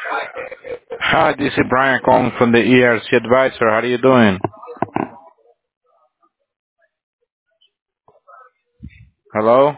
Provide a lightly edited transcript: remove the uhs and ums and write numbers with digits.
Hi, this is Brian calling from the ERC Advisor. How are you doing? Hello?